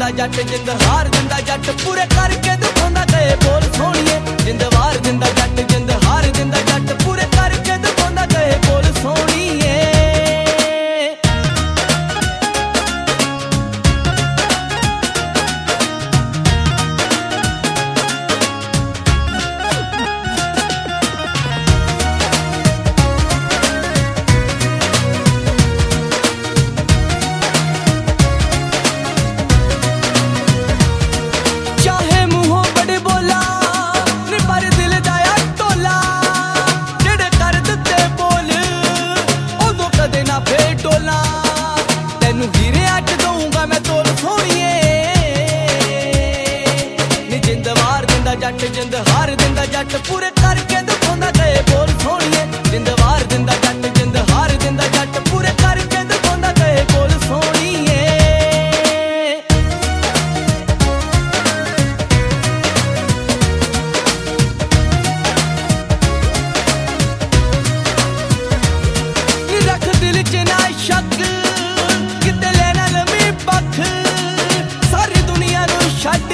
ਦਿੰਦਾ ਜੱਟ ਜਿੰਦ ਹਾਰ ਦਿੰਦਾ ਜੱਟ ਪੂਰੇ ਕਰਕੇ ਦਿਖਾਉਂਦਾ ਗਏ ਬੋਲ ਸੋਹਣੀਏ ਜਿੰਦ ਵਾਰ ਦਿੰਦਾ ਜੱਟ ਜਿੰਦ ਹਾਰ ਦਿੰਦਾ ਜੱਟ ਪੂਰੇ ਕਰਕੇ ਦਿਖਾਉਂਦਾ ਗਏ ਬੋਲ ਸੋਹਣੀਏ ਜੱਟ ਜਿੰਦ ਹਾਰ ਦਿੰਦਾ ਜੱਟ ਪੂਰੇ ਕਰਕੇ ਦਿਖਾਉਂਦਾ ਗਏ ਬੋਲ ਸੋਹਣੀਏ ਜਿੰਦ ਵਾਰ ਦਿੰਦਾ ਜੱਟ ਜਿੰਦ ਹਾਰ ਦਿੰਦਾ ਜੱਟ ਪੂਰੇ ਕਰਕੇ ਦਿਖਾਉਂਦਾ ਗਏ ਬੋਲ ਸੋਹਣੀਏ ਨੀ ਰੱਖ ਦਿਲ 'ਚ ਨਾ ਸ਼ੱਕ ਕਿਤੇ ਲੈਣਾ ਲੰਮੀ ਪੱਖ ਸਾਰੀ ਦੁਨੀਆ ਨੂੰ ਛੱਡ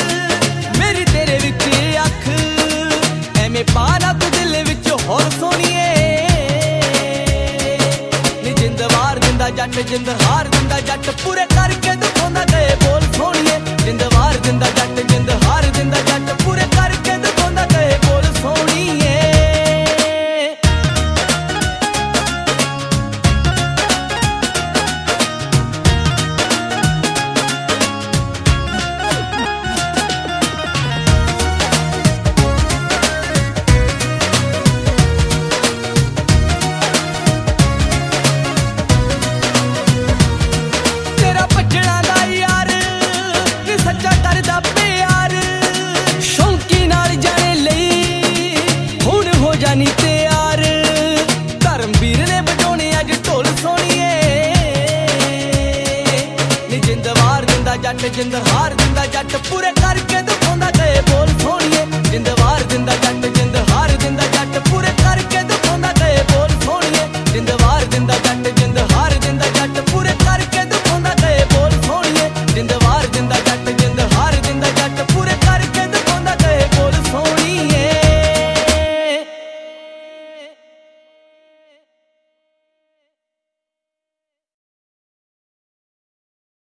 ਪਾਣਾ ਤੂੰ ਦਿਲ ਵਿੱਚ ਹੋਰ ਸੋਹਣੀਏ ਨੀ ਜਿੰਦ ਵਾਰ ਦਿੰਦਾ ਜੱਟ ਜਿੰਦ ਹਾਰ ਦਿੰਦਾ ਜੱਟ ਪੂਰੇ ਕਰਕੇ ਦਿਖਾਉਂਦਾ ਗਏ ਬੋਲ ਸੋਹਣੀਏ ਜਿੰਦ ਵਾਰ ਦਿੰਦਾ ਜੱਟ ਜਿੰਦ ਹਾਰ ਦਿੰਦਾ ਜੱਟ ਪੂਰੇ ਕਰਕੇ ਦਿਖਾਉਂਦਾ ਗਏ ਬੋਲ ਸੋਹਣੀਏ ਨੀ ਤਿਆਰ ਧਰਮਵੀਰ ਨੇ ਵਜਾਉਣੇ ਅੱਜ ਢੋਲ ਸੋਹਣੀਏ ਨੀ ਜਿੰਦ ਵਾਰ ਦਿੰਦਾ ਜੱਟ ਜਿੰਦ ਹਾਰ ਦਿੰਦਾ ਜੱਟ ਪੂਰੇ ਕਰਕੇ ਦਿਖਾਉਂਦਾ ਗਏ